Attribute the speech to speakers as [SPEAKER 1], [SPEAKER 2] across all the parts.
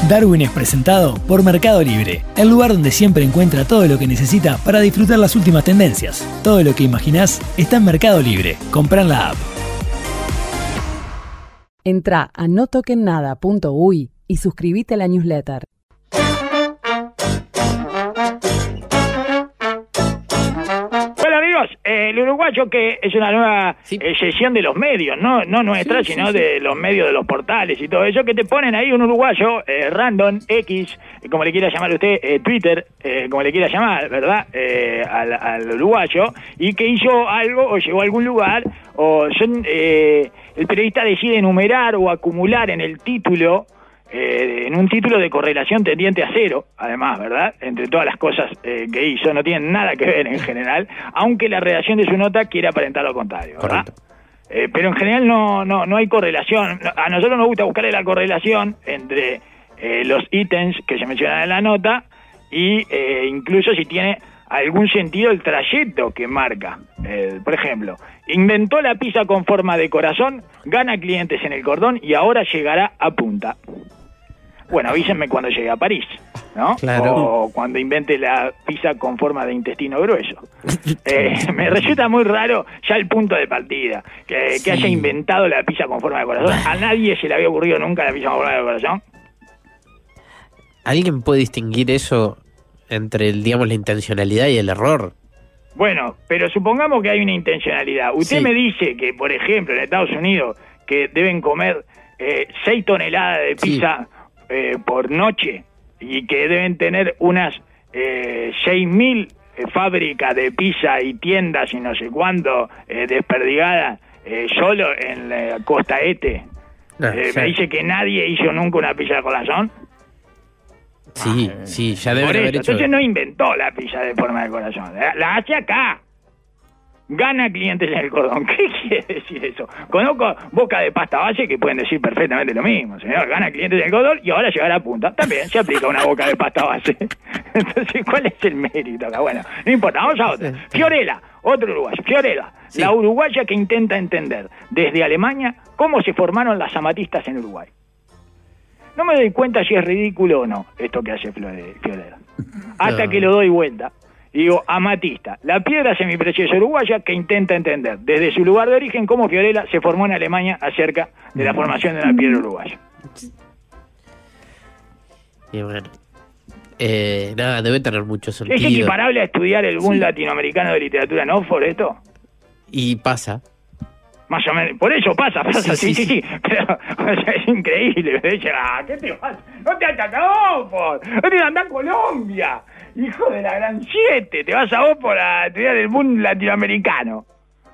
[SPEAKER 1] Darwin es presentado por Mercado Libre, el lugar donde siempre encuentra todo lo que necesita para disfrutar las últimas tendencias. Todo lo que imaginás está en Mercado Libre. Comprá en la app.
[SPEAKER 2] Entrá a notoquennada.uy y suscribite a la newsletter.
[SPEAKER 3] Bueno amigos, el uruguayo, que es una nueva sesión de los medios, no nuestra, sino de los medios de los portales y todo eso, que te ponen ahí un uruguayo random, X, como le quiera llamar usted, Twitter, como le quiera llamar, ¿verdad? Al uruguayo, y que hizo algo o llegó a algún lugar, o el periodista decide enumerar o acumular en el título, en un título de correlación tendiente a cero, además, ¿verdad? Entre todas las cosas que hizo, no tienen nada que ver en general, aunque la redacción de su nota quiere aparentar lo contrario, ¿verdad? Pero en general no hay correlación. A nosotros nos gusta buscarle la correlación entre los ítems que se mencionan en la nota y incluso si tiene algún sentido el trayecto que marca. Por ejemplo, inventó la pizza con forma de corazón, gana clientes en el cordón y ahora llegará a punta. Bueno, avísenme cuando llegue a París, ¿no?
[SPEAKER 4] Claro.
[SPEAKER 3] O cuando invente la pizza con forma de intestino grueso. Me resulta muy raro ya el punto de partida, que haya inventado la pizza con forma de corazón. A nadie se le había ocurrido nunca la pizza con forma de corazón.
[SPEAKER 4] ¿Alguien puede distinguir eso entre, digamos, la intencionalidad y el error?
[SPEAKER 3] Bueno, pero supongamos que hay una intencionalidad. Usted me dice que, por ejemplo, en Estados Unidos, que deben comer 6 toneladas de pizza por noche y que deben tener unas 6.000 fábricas de pizza y tiendas y no sé cuándo desperdigadas solo en la costa este. Me dice que nadie hizo nunca una pizza de corazón.
[SPEAKER 4] Sí, ya deben haber hecho.
[SPEAKER 3] Entonces no inventó la pizza de forma de corazón, la hace acá. Gana clientes en el cordón. ¿Qué quiere decir eso? Conozco bocas de pasta base que pueden decir perfectamente lo mismo, señor. Gana clientes en el cordón y ahora llegará a punta. También se aplica una boca de pasta base. Entonces, ¿cuál es el mérito acá? Bueno, no importa, vamos a otra. Fiorella, otro uruguayo. Fiorella, la uruguaya que intenta entender desde Alemania cómo se formaron las amatistas en Uruguay. No me doy cuenta si es ridículo o no esto que hace Fiorella. Hasta que lo doy vuelta. Y digo, amatista, la piedra semipreciosa uruguaya que intenta entender desde su lugar de origen cómo Fiorella se formó en Alemania acerca de la formación de una piedra uruguaya.
[SPEAKER 4] Y bueno, nada, debe tener mucho sentido.
[SPEAKER 3] ¿Es equiparable a estudiar el boom latinoamericano de literatura en Oxford esto?
[SPEAKER 4] Y pasa.
[SPEAKER 3] Más o menos, por eso pasa, sí. Pero o sea, es increíble. ¿Qué te pasa? No te achacas a Oxford, no te andás a Colombia. Hijo de la gran 7, te vas a Oxford a estudiar el boom latinoamericano.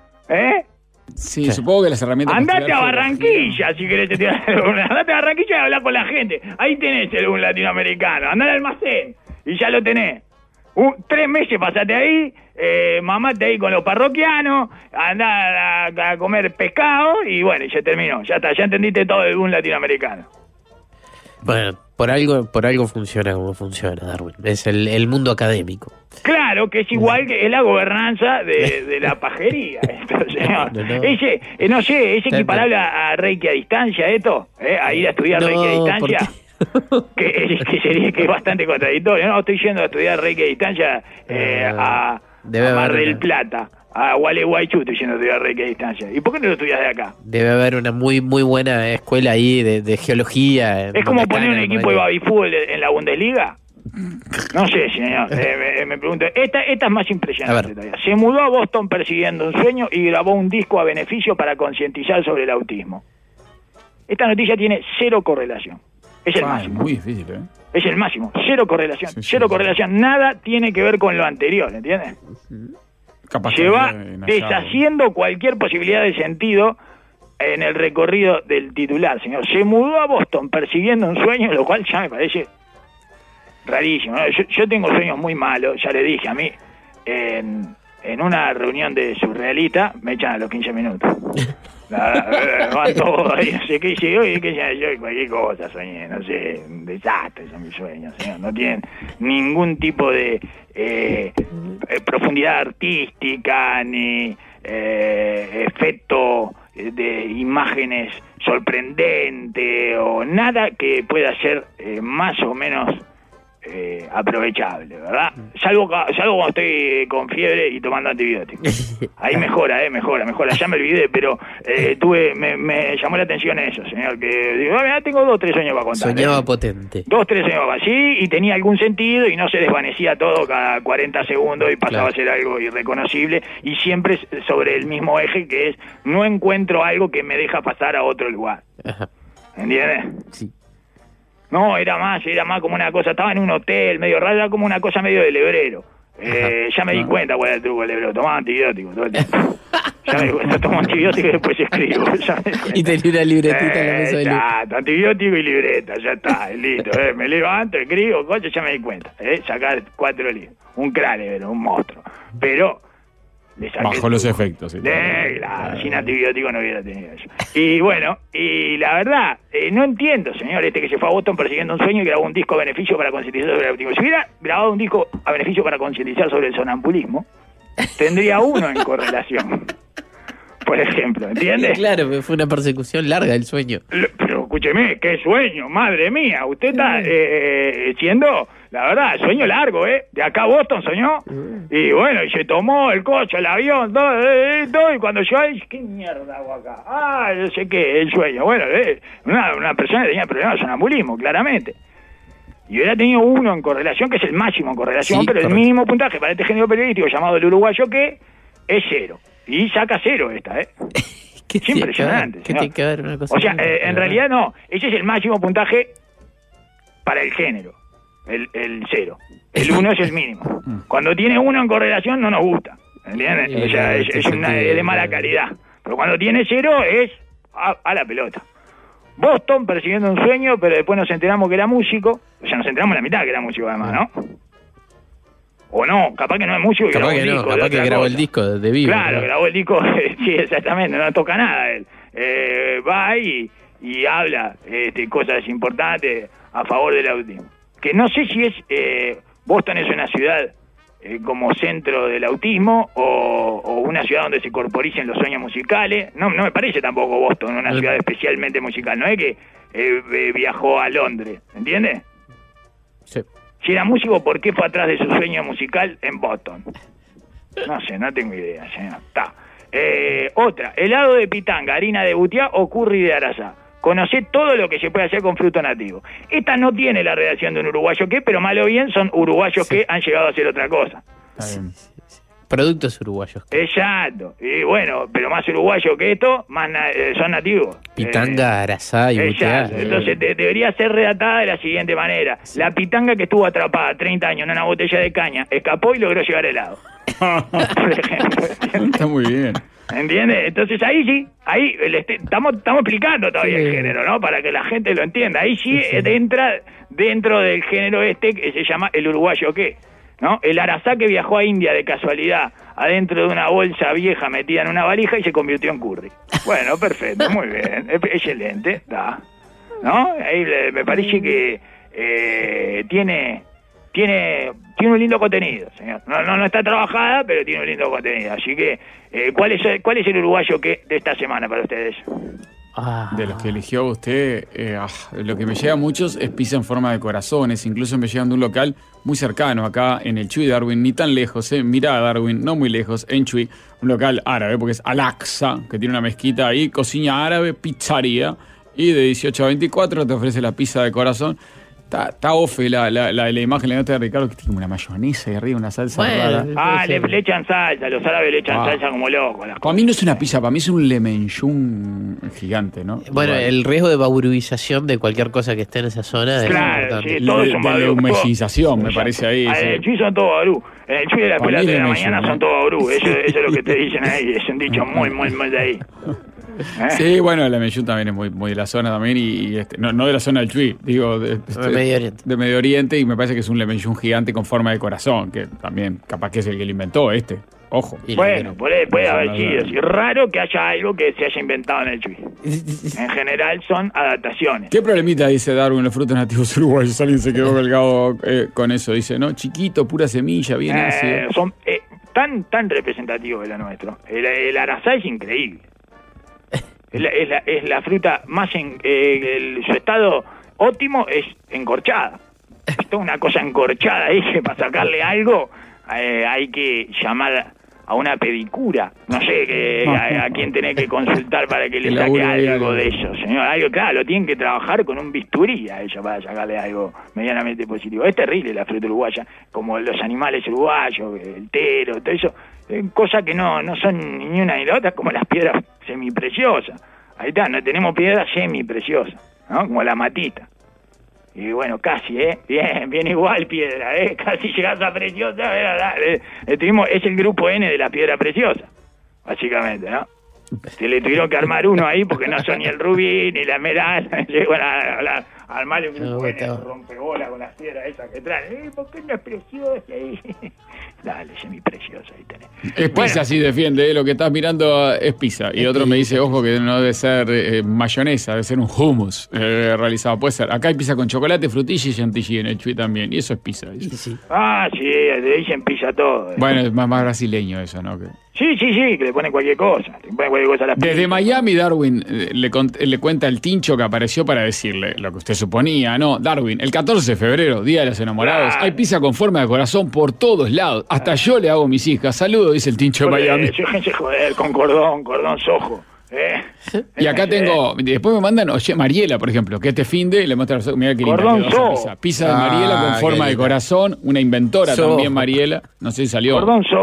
[SPEAKER 5] Sí, supongo que las herramientas...
[SPEAKER 3] Andate a Barranquilla si querés estudiar. Andate a Barranquilla y hablar con la gente. Ahí tenés el boom latinoamericano. Andá al almacén y ya lo tenés. 3 meses pasate ahí, mamate ahí con los parroquianos, andá a comer pescado y bueno, ya terminó, ya está, ya entendiste todo el boom latinoamericano.
[SPEAKER 4] Bueno, por algo funciona como funciona, Darwin. Es el mundo académico.
[SPEAKER 3] Claro, que es igual que es la gobernanza de la pajería, esto, señor. Ese ¿es equiparable a Reiki a distancia esto? A ir a estudiar Reiki a distancia. Que sería que es bastante contradictorio. No, estoy yendo a estudiar Reiki a distancia a Mar del Plata, a Gualeguaychú, estoy yendo a estudiar Reiki a distancia. ¿Y por qué no lo estudias de acá?
[SPEAKER 4] Debe haber una muy buena escuela ahí de geología.
[SPEAKER 3] Es como poner un equipo de babifútbol en la Bundesliga. No sé, señor. Me pregunto. Esta es más impresionante todavía. Se mudó a Boston persiguiendo un sueño y grabó un disco a beneficio para concientizar sobre el autismo. Esta noticia tiene 0 correlación. Es el máximo.
[SPEAKER 5] Muy difícil,
[SPEAKER 3] Es el máximo. 0 correlación. Cero correlación. Nada tiene que ver con lo anterior, ¿entiendes? Se va deshaciendo cualquier posibilidad de sentido en el recorrido del titular, señor. Se mudó a Boston persiguiendo un sueño, lo cual ya me parece rarísimo, ¿no? Yo tengo sueños muy malos, ya le dije a mí. En una reunión de surrealista me echan a los 15 minutos. Van todos ahí, no sé qué hice yo y qué hice yo, y cualquier cosa soñé, no sé, un desastre son mis sueños, señor. No tienen ningún tipo de profundidad artística ni efecto de imágenes sorprendentes o nada que pueda ser más o menos aprovechable, ¿verdad? Salvo cuando estoy con fiebre y tomando antibióticos. Ahí mejora. Ya me olvidé, pero me llamó la atención eso, señor, que digo, tengo 2 o 3 sueños para contar.
[SPEAKER 4] Soñaba potente.
[SPEAKER 3] 2 o 3 sueños para sí, y tenía algún sentido y no se desvanecía todo cada 40 segundos y pasaba a ser algo irreconocible y siempre sobre el mismo eje, que es no encuentro algo que me deja pasar a otro lugar.
[SPEAKER 4] Ajá.
[SPEAKER 3] ¿Entiendes?
[SPEAKER 4] Sí.
[SPEAKER 3] No, era más como una cosa, estaba en un hotel medio raro, era como una cosa medio de lebrero. Ya me di cuenta cuál era el truco del lebrero, tomaba antibióticos todo el tiempo. Ya me di cuenta, tomo antibióticos y después escribo.
[SPEAKER 4] Y tenía una libretita en la mesa de luz.
[SPEAKER 3] Exacto, antibiótico y libreta, ya está, listo. Me levanto, escribo, coche, ya me di cuenta. Sacar 4 libros, un cráneo, un monstruo. Pero
[SPEAKER 5] bajo los efectos. Sí,
[SPEAKER 3] claro, sin antibiótico no hubiera tenido eso. Y bueno, y la verdad, no entiendo, señor, que se fue a Boston persiguiendo un sueño y grabó un disco a beneficio para concientizar sobre el autismo. Si hubiera grabado un disco a beneficio para concientizar sobre el sonambulismo, tendría uno en correlación. Por ejemplo, ¿entiendes?
[SPEAKER 4] Claro, pero fue una persecución larga el sueño.
[SPEAKER 3] Pero escúcheme, qué sueño, madre mía. Usted está siendo, la verdad, sueño largo, De acá a Boston soñó. Y bueno, y se tomó el coche, el avión, todo. Y cuando yo, ¿qué mierda hago acá? Yo sé qué, el sueño. Bueno, una persona que tenía problemas de sonambulismo, claramente. Y hubiera tenido uno en correlación, que es el máximo en correlación, pero correcto. El mínimo puntaje para este género periodístico llamado el uruguayo que es 0. Y saca 0 esta, Es impresionante.
[SPEAKER 4] ¿Qué tiene que ver una cosa?
[SPEAKER 3] O sea, en realidad no. Ese es el máximo puntaje para el género. El 0. El 1 es el mínimo. Cuando tiene 1 en correlación no nos gusta. ¿Entiendes? O sea, es de mala calidad. Pero cuando tiene 0 es a la pelota. Boston persiguiendo un sueño, pero después nos enteramos que era músico. O sea, nos enteramos la mitad que era músico además, ¿no? O no, capaz que no es músico y
[SPEAKER 4] capaz que no, capaz que grabó el disco de vivo.
[SPEAKER 3] Claro, ¿no? Grabó el disco, sí, exactamente, no toca nada él. Va y habla cosas importantes a favor del autismo. Que no sé si es Boston es una ciudad como centro del autismo o una ciudad donde se corporicen los sueños musicales. No me parece tampoco Boston una ciudad especialmente musical, no es que viajó a Londres, ¿entiendes?
[SPEAKER 4] Sí.
[SPEAKER 3] Si era músico, ¿por qué fue atrás de su sueño musical en Boston? No sé, no tengo idea, señor. Está. Otra, helado de pitanga, harina de butiá o curry de arasá. Conocé todo lo que se puede hacer con fruto nativo. Esta no tiene la redacción de un uruguayo que, pero mal o bien son uruguayos que han llegado a hacer otra cosa.
[SPEAKER 4] Productos uruguayos.
[SPEAKER 3] Exacto. Y bueno, pero más uruguayo que esto, más son nativos.
[SPEAKER 4] Pitanga, arasá y butiá.
[SPEAKER 3] Entonces debería ser redactada de la siguiente manera. Sí. La pitanga que estuvo atrapada 30 años en una botella de caña, escapó y logró llevar helado. Por ejemplo.
[SPEAKER 5] Está muy bien.
[SPEAKER 3] ¿Entiendes? Entonces ahí sí, ahí estamos explicando todavía el género, ¿no? Para que la gente lo entienda. Ahí sí, entra dentro del género que se llama el uruguayo ¿qué? ¿No? El arasá que viajó a India de casualidad adentro de una bolsa vieja metida en una valija y se convirtió en curry. Bueno, perfecto, muy bien, excelente, está, ¿no? Ahí me parece que tiene un lindo contenido, señor. No está trabajada, pero tiene un lindo contenido. Así que, ¿cuál es el uruguayo que de esta semana para ustedes?
[SPEAKER 5] De los que eligió usted, lo que me llega a muchos es pizza en forma de corazones. Incluso me llegan de un local muy cercano acá en el Chuy Darwin, ni tan lejos, Mirá Darwin, no muy lejos, en Chuy, un local árabe, porque es Al-Aqsa, que tiene una mezquita ahí, cocina árabe, pizzería, y de 18 a 24 te ofrece la pizza de corazón. Está ofe la imagen, la nota de Ricardo, que tiene como una mayonesa y arriba una salsa rara.
[SPEAKER 3] Le echan salsa, los árabes le echan salsa como locos.
[SPEAKER 5] Para mí no es una pizza, para mí es un lemon gigante, ¿no?
[SPEAKER 4] Bueno, el riesgo de bauruización de cualquier cosa que esté en esa zona
[SPEAKER 3] claro,
[SPEAKER 4] es importante.
[SPEAKER 3] Sí, todos son
[SPEAKER 5] de humesización, me parece ahí.
[SPEAKER 3] En el Chuy son todos baurú. En el Chuy de la escuela de la mañana son todos baurú. Eso es lo que te dicen ahí. Es un dicho muy de ahí.
[SPEAKER 5] Sí, bueno, la Meyún también es muy de la zona también y no de la zona del Chuy, digo de
[SPEAKER 4] Medio Oriente.
[SPEAKER 5] De Medio Oriente, y me parece que es un lemeyún gigante con forma de corazón, que también capaz que es el que lo inventó ojo.
[SPEAKER 3] Bueno, puede haber sido, es raro que haya algo que se haya inventado en el Chuy. En general son adaptaciones.
[SPEAKER 5] ¿Qué problemita dice Darwin los frutos nativos uruguayos? Alguien se quedó colgado con eso, dice, ¿no? Chiquito, pura semilla, bien ácido.
[SPEAKER 3] Son tan representativos de lo nuestro. El arasá es increíble. Es la fruta más su estado óptimo es encorchada. Es toda una cosa encorchada ahí que para sacarle algo hay que llamar a una pedicura. No sé a quién tenés que consultar para que le saque algo de eso, señor. Algo, claro, lo tienen que trabajar con un bisturí a ella para sacarle algo medianamente positivo. Es terrible la fruta uruguaya, como los animales uruguayos, el tero, todo eso. Cosas que no son ni una ni la otra, como las piedras semipreciosas. Ahí está, no tenemos piedras semipreciosas, ¿no? Como la matita. Y bueno, casi, bien igual piedra, casi llegás a preciosa, es el grupo N de la piedra preciosa, básicamente, ¿no? Se le tuvieron que armar uno ahí porque no son ni el rubí ni la esmeralda, llegan a armarle un grupo N, rompebola con las piedras esas que traen, ¿por qué no es preciosa ahí? Dale, semipreciosa, ahí tenés.
[SPEAKER 5] Es pizza, sí defiende, lo que estás mirando es pizza. Y otro me dice, ojo, que no debe ser mayonesa, debe ser un hummus realizado. Puede ser. Acá hay pizza con chocolate, frutilla y chantilly en el Chuy también. Y eso es pizza.
[SPEAKER 3] Sí. Ah, sí, le dicen pizza todo.
[SPEAKER 5] Bueno, es más brasileño eso, ¿no?
[SPEAKER 3] Sí, que le ponen cualquier cosa. Le ponen cualquier cosa a la pizza.
[SPEAKER 5] Desde Miami, Darwin le cuenta el tincho que apareció para decirle lo que usted suponía. No, Darwin, el 14 de febrero, Día de los Enamorados, hay pizza con forma de corazón por todos lados. Hasta yo le hago a mis hijas. Saludos, dice el tincho de Miami.
[SPEAKER 3] Joder, con cordón sojo.
[SPEAKER 5] Y acá tengo, después me mandan, oye, Mariela, por ejemplo, que este finde le muestra, mirá qué linda quedó pizza de Mariela con forma de corazón, una inventora también, Mariela, no sé si salió.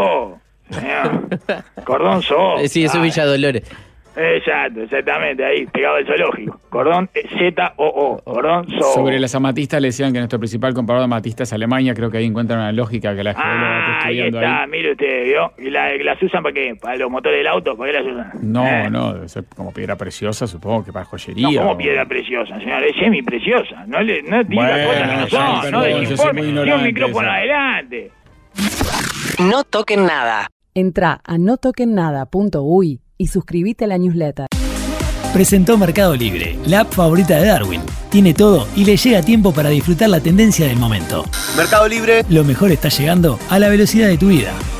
[SPEAKER 3] Cordón so.
[SPEAKER 4] Sí, eso es Villa Dolores.
[SPEAKER 3] Exactamente, ahí, pegado al zoológico. Cordón Z-O-O, cordón so.
[SPEAKER 5] Sobre las amatistas le decían que nuestro principal comprador de amatistas es Alemania, creo que ahí encuentran una lógica que la geóloga está estudiando.
[SPEAKER 3] Ahí está, mire usted, ¿vio? ¿Y las usan para qué? ¿Para los motores del auto? ¿Para qué las usan?
[SPEAKER 5] No, debe ser como piedra preciosa, supongo que para joyería.
[SPEAKER 3] No, como piedra preciosa, señor, es semipreciosa. No diga cosas que no son, no desinforme. Tiene un micrófono adelante.
[SPEAKER 2] No toquen nada. Entrá a notoquennada.uy y suscríbete a la newsletter.
[SPEAKER 1] Presentó Mercado Libre, la app favorita de Darwin. Tiene todo y le llega a tiempo para disfrutar la tendencia del momento.
[SPEAKER 6] Mercado Libre.
[SPEAKER 1] Lo mejor está llegando a la velocidad de tu vida.